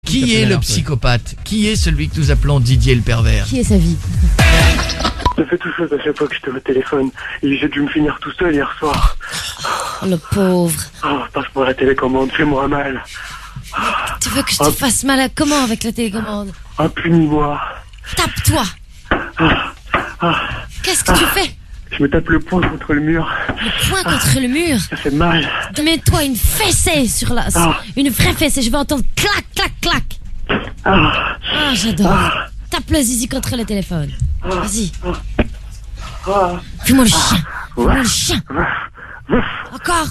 Qui est le psychopathe? Qui est celui que nous appelons Didier le pervers? Qui est sa vie? Ça fait tout chose à chaque fois que je te au téléphone. Et j'ai dû me finir tout seul hier soir. Oh, le pauvre. Passe pour la télécommande, fais-moi mal. Tu veux que je te fasse mal à comment avec la télécommande? Punis-moi. Tape-toi. Qu'est-ce que tu fais? Je me tape le poing contre le mur. Le poing contre le mur? Ça fait mal. Mets-toi une fessée sur la... Une vraie fessée, je vais entendre clac, clac, clac. J'adore. Tape le zizi contre le téléphone. Vas-y. Fais-moi le chien. Fais-moi le chien. Encore.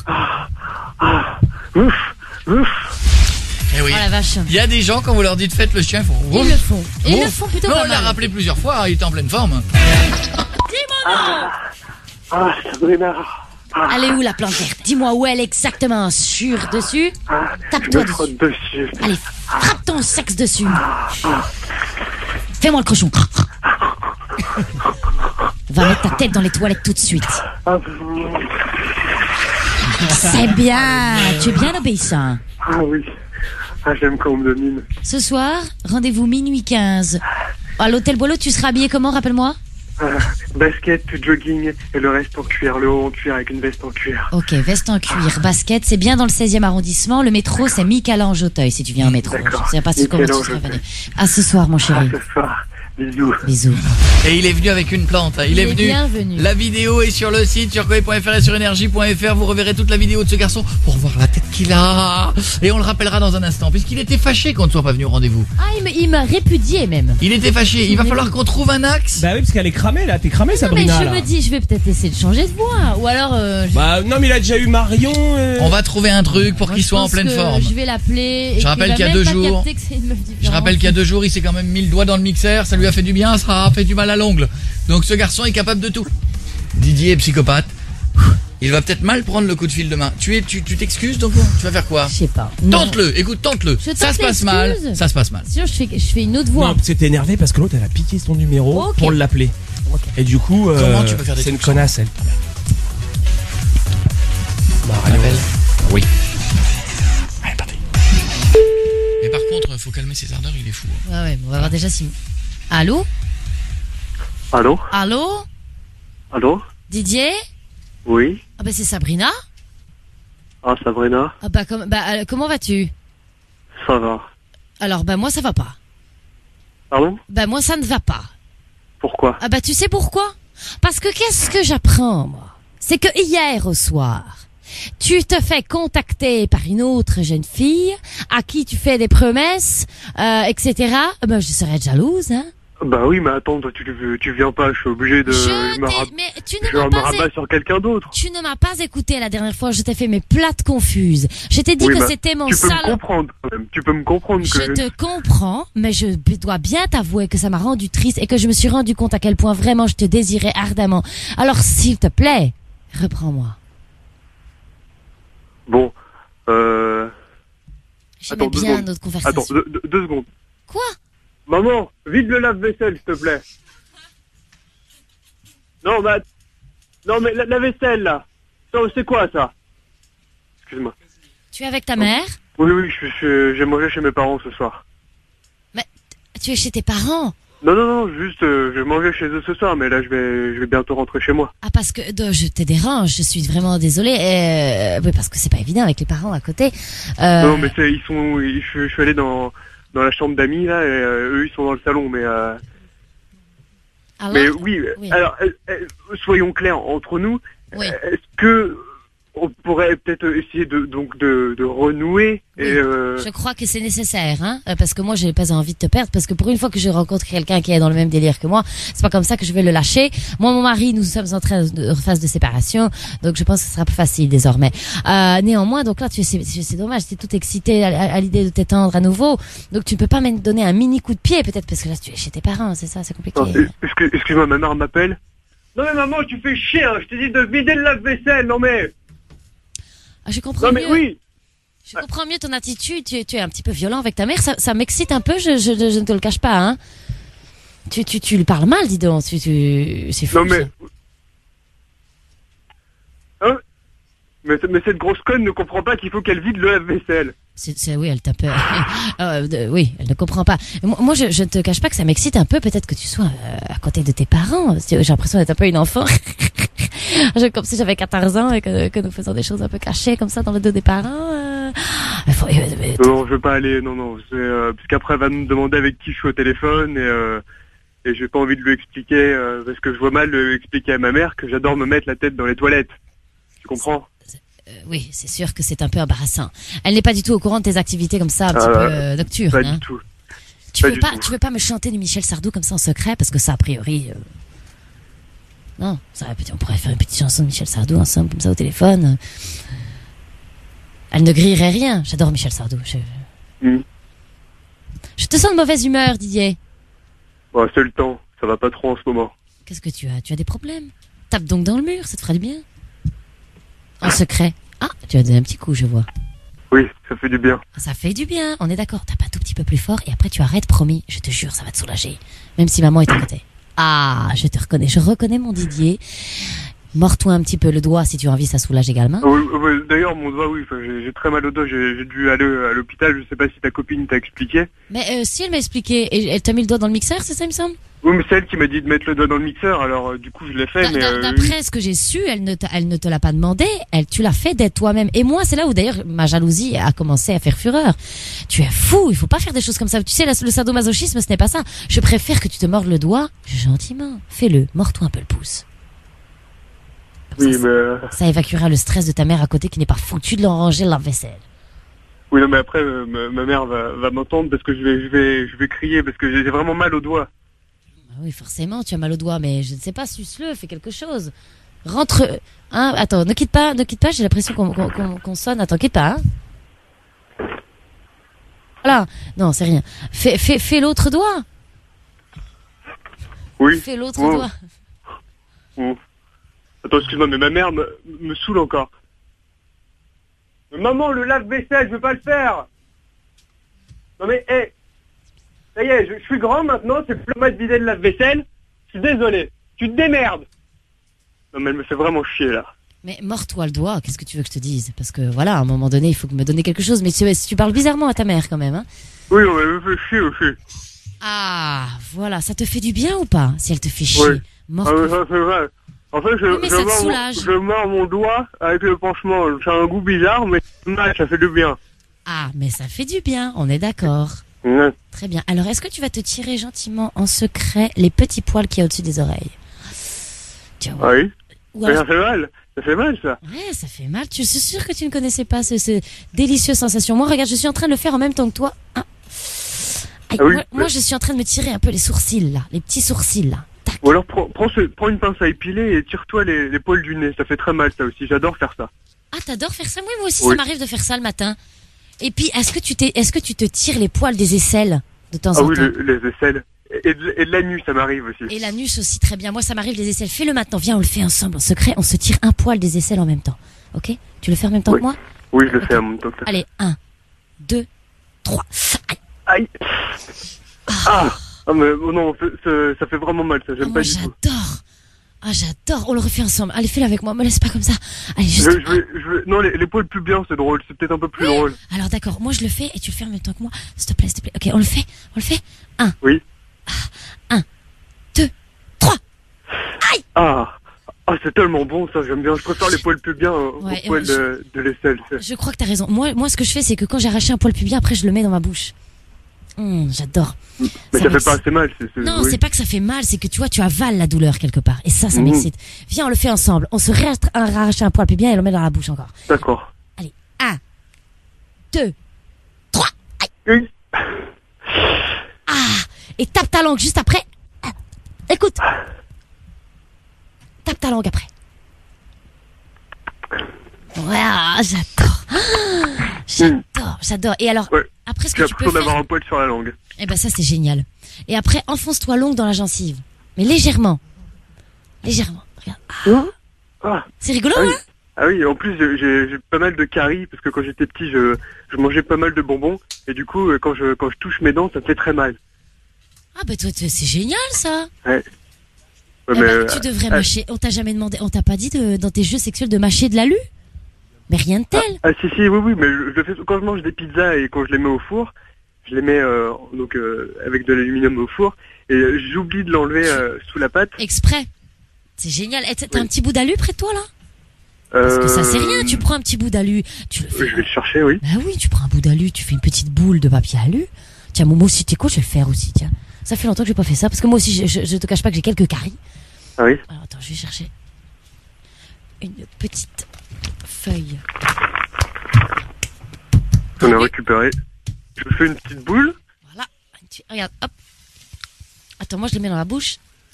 Eh oui. Oh la vache. Il y a des gens, quand vous leur dites faites le chien, ils font ouf. Ils le font. Et ils Ouf. le font plutôt Non, pas on l'a mal. rappelé plusieurs fois, il était en pleine forme. Dis-moi non. Sabrina. Elle est où la plante verte? Dis-moi où elle est exactement. Dessus. Tape-toi Je me frotte dessus. Allez, frappe ton sexe dessus. Fais-moi le cochon. Va mettre ta tête dans les toilettes tout de suite. C'est bien. Tu es bien obéissant. Oui. J'aime quand on me domine. Ce soir, rendez-vous minuit 15. À l'hôtel Boileau, tu seras habillé comment, rappelle-moi? Basket, jogging et le reste en cuir. Le haut en cuir avec une veste en cuir. Ok, veste en cuir, basket, c'est bien dans le 16e arrondissement. Le métro, c'est Michel-Ange Auteuil, si tu viens en métro. D'accord. Je sais pas comment tu serais venu. À ce soir, mon chéri. Ce soir. Bisous. Bisous. Et il est venu avec une plante. Il est venu. Bienvenue. La vidéo est sur le site turcoé.fr et sur énergie.fr. Vous reverrez toute la vidéo de ce garçon pour voir la tête qu'il a. Et on le rappellera dans un instant, puisqu'il était fâché qu'on ne soit pas venu au rendez-vous. Il m'a répudié même. Il était fâché. Il va falloir qu'on trouve un axe. Bah oui, parce qu'elle est cramée là. T'es cramée, Non, mais Sabrina. je là. me dis, je vais peut-être essayer de changer de voix. Ou alors. Bah non, mais il a déjà eu Marion. On va trouver un truc pour qu'il soit en pleine forme. Je vais l'appeler. Je rappelle qu'il y a 2 jours. Je rappelle qu'il y a 2 jours, il s'est quand même mis le doigt dans le mixeur. Ça lui a fait du bien, ça a fait du mal à l'ongle. Donc ce garçon est capable de tout. Didier est psychopathe. Il va peut-être mal prendre le coup de fil demain. Tu t'excuses donc tu vas faire quoi? Je sais pas. Tente-le, écoute, tente-le. Ça se passe mal. Ça se passe mal. Sinon, je fais une autre voix. Non, c'était énervé parce que l'autre elle a piqué son numéro Ok. pour l'appeler. Ok. Et du coup, Comment tu peux faire des c'est une trucs connasse elle. Marion. Oui. Allez, partez. Mais par contre, faut calmer ses ardeurs, il est fou. Ouais, on va voir déjà si. Allô? Allô? Allô? Allô? Didier? Oui? Ah bah c'est Sabrina? Sabrina? Ah bah, comment vas-tu? Ça va. Alors bah moi ça va pas. Pardon? Bah moi ça ne va pas. Pourquoi? Ah bah tu sais pourquoi? Parce que qu'est-ce que j'apprends moi? C'est que hier au soir, tu te fais contacter par une autre jeune fille à qui tu fais des promesses, etc. Bah je serais jalouse, hein? Bah oui, mais attends, toi tu viens pas, je suis obligé de... Mais tu ne Je m'as me pas rabats sur quelqu'un d'autre. Tu ne m'as pas écouté la dernière fois, je t'ai fait mes plates confuses. Je t'ai dit Oui, que bah, c'était mon Tu peux me salaud. comprendre quand même. Tu peux me comprendre que Je te comprends, mais je dois bien t'avouer que ça m'a rendu triste et que je me suis rendu compte à quel point vraiment je te désirais ardemment. Alors s'il te plaît, reprends-moi. Bon, J'aimais Attends, 2 bien secondes. notre conversation. Attends, 2 secondes. Quoi? Maman, vide le lave-vaisselle, s'il te plaît. Non, mais la vaisselle, là. Ça, c'est quoi, ça? Excuse-moi. Tu es avec ta mère? Oui, j'ai mangé chez mes parents ce soir. Mais tu es chez tes parents? Non, juste, je mangeais chez eux ce soir, mais là, je vais bientôt rentrer chez moi. Ah parce que je te dérange, je suis vraiment désolée. Oui, parce que c'est pas évident avec les parents à côté. Non, mais je suis allé dans la chambre d'amis, là, et eux, ils sont dans le salon, mais... Alors, Mais oui, oui. alors, soyons clairs entre nous. Oui. Est-ce que on pourrait peut-être essayer de renouer Oui. et Je crois que c'est nécessaire, hein, parce que moi j'ai pas envie de te perdre, parce que pour une fois que je rencontre quelqu'un qui est dans le même délire que moi, c'est pas comme ça que je vais le lâcher. Moi, mon mari, nous sommes en train de phase de séparation, donc je pense que ce sera plus facile désormais. Néanmoins, donc là, c'est dommage, t'es tout excité à l'idée de t'étendre à nouveau, donc tu peux pas me donner un mini coup de pied peut-être, parce que là tu es chez tes parents, c'est ça, c'est compliqué. Excuse-moi, ma mère m'appelle. Non mais maman, tu fais chier, hein, je t'ai dit de vider le lave-vaisselle, non mais... Ah, je comprends Non mais mieux. oui. Je comprends mieux ton attitude. Tu es un petit peu violent avec ta mère. Ça m'excite un peu. Je ne te le cache pas. Hein. Tu lui parles mal, dis donc. C'est fou. Non mais... ça. Hein mais cette grosse conne ne comprend pas qu'il faut qu'elle vide le lave-vaisselle. Oui, elle t'a peur. Oui, elle ne comprend pas. Moi, je ne te cache pas que ça m'excite un peu. Peut-être que tu sois à côté de tes parents. J'ai l'impression d'être un peu une enfant. Comme si j'avais 14 ans et que nous faisons des choses un peu cachées comme ça dans le dos des parents. Non, je veux pas aller. Non. Parce qu'après, elle va me demander avec qui je suis au téléphone et j'ai pas envie de lui expliquer parce que je vois mal lui expliquer à ma mère que j'adore me mettre la tête dans les toilettes. Tu comprends? Oui, c'est sûr que c'est un peu embarrassant. Elle n'est pas du tout au courant de tes activités comme ça, un petit peu nocturnes. Pas hein. du tout. Tu veux pas me chanter du Michel Sardou comme ça en secret, parce que ça, a priori... Non, on pourrait faire une petite chanson de Michel Sardou ensemble, comme ça, au téléphone. Elle ne grillerait rien. J'adore Michel Sardou. Je te sens de mauvaise humeur, Didier. Bon, c'est le temps. Ça va pas trop en ce moment. Qu'est-ce que tu as? Tu as des problèmes? Tape donc dans le mur, ça te fera du bien. En secret. Ah, tu as donné un petit coup, je vois. Oui, ça fait du bien. Ça fait du bien, on est d'accord. Tape un tout petit peu plus fort et après tu arrêtes, promis. Je te jure, ça va te soulager. Même si maman est à côté. Ah, je te reconnais. Je reconnais mon Didier. Mords-toi un petit peu le doigt si tu as envie, ça soulage également. Oui, d'ailleurs, mon doigt, oui. J'ai très mal au doigt. J'ai dû aller à l'hôpital. Je sais pas si ta copine t'a expliqué. Mais si elle m'a expliqué, et elle t'a mis le doigt dans le mixeur, c'est ça, il me semble? Oui, mais c'est elle qui m'a dit de mettre le doigt dans le mixeur. Alors, du coup, je l'ai fait. D'après ce que j'ai su, elle ne te l'a pas demandé. Tu l'as fait d'être toi-même. Et moi, c'est là où d'ailleurs ma jalousie a commencé à faire fureur. Tu es fou. Il faut pas faire des choses comme ça. Tu sais, le sadomasochisme, ce n'est pas ça. Je préfère que tu te mordes le doigt gentiment. Fais-le. Mords-toi un peu le pouce. Oui, ça évacuera le stress de ta mère à côté qui n'est pas foutue de leur ranger la vaisselle. Oui, non, mais après, ma mère va m'entendre parce que je vais crier parce que j'ai vraiment mal au doigt. Oui, forcément, tu as mal au doigt, mais je ne sais pas, suce-le, fais quelque chose. Rentre, hein, attends, ne quitte pas, j'ai l'impression qu'on sonne, attends, quitte pas, hein. Voilà, non, c'est rien. Fais l'autre doigt. Oui. Fais l'autre doigt. Oh. Attends, excuse-moi, mais ma mère me saoule encore. Mais maman, le lave-vaisselle, je veux pas le faire. Non mais, hé. Ça y est, je suis grand maintenant, c'est plus le moi de vider le lave-vaisselle. Je suis désolé. Tu te démerdes. Non mais elle me fait vraiment chier là. Mais mords-toi le doigt, qu'est-ce que tu veux que je te dise? Parce que voilà, à un moment donné, il faut me donner quelque chose. Mais tu parles bizarrement à ta mère quand même, hein? Oui, elle me fait chier aussi. Ah, voilà, ça te fait du bien ou pas? Si elle te fait chier, oui. Ah, ça c'est vrai. En fait, je mords mon doigt avec le pansement. Ça a un goût bizarre, mais ça fait du bien. Ah, mais ça fait du bien, on est d'accord. Ouais. Très bien. Alors, est-ce que tu vas te tirer gentiment en secret les petits poils qu'il y a au-dessus des oreilles? Tu vois. Oui. Alors... Ça fait mal. Ça fait mal, ça. Ouais, ça fait mal. Je suis sûre que tu ne connaissais pas cette délicieuse sensation. Moi, regarde, je suis en train de le faire en même temps que toi. Hein. Aïe, oui, moi, je suis en train de me tirer un peu les sourcils, là. Les petits sourcils, là. Tac. Ou alors, prends une pince à épiler et tire-toi les poils du nez. Ça fait très mal, ça aussi. J'adore faire ça. Ah, t'adores faire ça? Oui, moi aussi, ça m'arrive de faire ça le matin. Et puis, est-ce que tu te tires les poils des aisselles de temps en temps? Ah oui, les aisselles. Et de l'anus, ça m'arrive aussi. Et l'anus aussi, très bien. Moi, ça m'arrive les aisselles. Fais-le maintenant. Viens, on le fait ensemble, en secret. On se tire un poil des aisselles en même temps. Ok? Tu le fais en même temps que moi? Oui, je le fais en même temps que toi. Allez, 1, 2, 3. Aïe. Ah mais non, ça fait vraiment mal, ça. J'aime pas du tout. J'adore. Ah, j'adore. On le refait ensemble. Allez, fais-le avec moi. Me laisse pas comme ça. Allez, juste. Non, les poils plus bien, c'est drôle. C'est peut-être un peu plus drôle. Alors, d'accord. Moi, je le fais et tu le fais en même temps que moi. S'il te plaît, s'il te plaît. Ok, on le fait. 1. Oui. 1, 2, 3. Aïe! Ah, c'est tellement bon, ça. J'aime bien. Je préfère les poils plus bien aux poils de l'aisselle. Je crois que t'as raison. Moi, ce que je fais, c'est que quand j'ai arraché un poil plus bien, après, je le mets dans ma bouche. J'adore. Mais ça fait pas assez mal. Non, c'est pas que ça fait mal, c'est que tu vois, tu avales la douleur quelque part. Et ça m'excite. Viens, on le fait ensemble. On se arrache un poil plus bien et on le met dans la bouche encore. D'accord. Allez, 1, 2, 3. Aïe. Oui. Ah, et tape ta langue juste après. Écoute. Tape ta langue après. Ouais, j'adore. Et alors, après ce que tu peux faire... d'avoir un poil sur la langue. Eh ben ça, c'est génial. Et après, enfonce-toi l'ongle dans la gencive. Mais légèrement. Regarde. C'est rigolo, hein? Ah oui, en plus, j'ai pas mal de caries, parce que quand j'étais petit, je mangeais pas mal de bonbons, et du coup, quand je touche mes dents, ça me fait très mal. Ah bah toi, c'est génial, ça. Ouais. Tu devrais mâcher. On t'a jamais demandé, on t'a pas dit dans tes jeux sexuels de mâcher de l'alu? Mais rien de tel. Si, oui, mais je le fais quand je mange des pizzas et quand je les mets au four, je les mets avec de l'aluminium au four et j'oublie de l'enlever sous la pâte. Exprès. C'est génial. Et t'as un petit bout d'alu près de toi là? Parce que ça c'est rien, tu prends un petit bout d'alu, tu le fais. Je vais le chercher, oui. Bah oui, tu prends un bout d'alu, tu fais une petite boule de papier alu. Tiens, moi aussi t'es cool, je vais le faire aussi, tiens. Ça fait longtemps que j'ai pas fait ça, parce que moi aussi je te cache pas que j'ai quelques caries. Ah oui? Alors attends, je vais chercher une petite feuille. On a récupéré. Je fais une petite boule. Voilà. Regarde, hop. Attends, moi je le mets dans la bouche.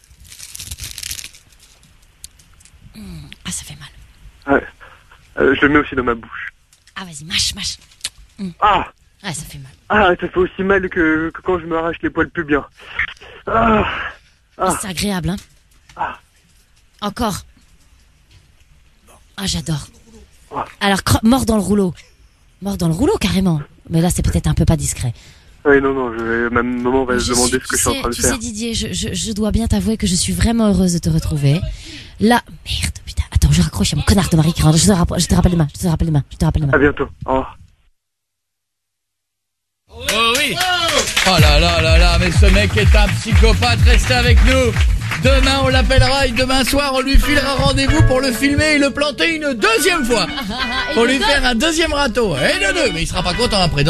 Ah, ça fait mal. Ouais. Je le mets aussi dans ma bouche. Ah, vas-y, mâche. Ah! Ah, ça fait mal. Ah, ça fait aussi mal que quand je me arrache les poils pubiens. Ah! C'est agréable, hein? Ah. Encore. Ah, j'adore. Alors, mort dans le rouleau. Mort dans le rouleau, carrément. Mais là, c'est peut-être un peu pas discret. Oui, non, ma maman va se demander ce que je suis en train de faire. Tu sais, Didier, je dois bien t'avouer que je suis vraiment heureuse de te retrouver. Là, merde, putain. Attends, je raccroche à mon connard de Marie qui rentre. Je te rappelle demain. À bientôt. Au revoir. Oh oui. Oh là, mais ce mec est un psychopathe, restez avec nous. Demain on l'appellera et demain soir on lui filera rendez-vous pour le filmer et le planter une deuxième fois. Pour lui faire un deuxième râteau. Et de deux, mais il sera pas content après.